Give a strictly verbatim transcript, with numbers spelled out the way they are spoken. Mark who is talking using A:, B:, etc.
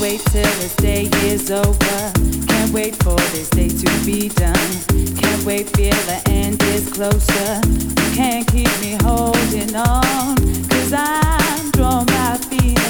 A: wait till this day is over. Can't wait for this day to be done. Can't wait, feel the end is closer. You can't keep me holding on, 'cause I'm drawn by feeling.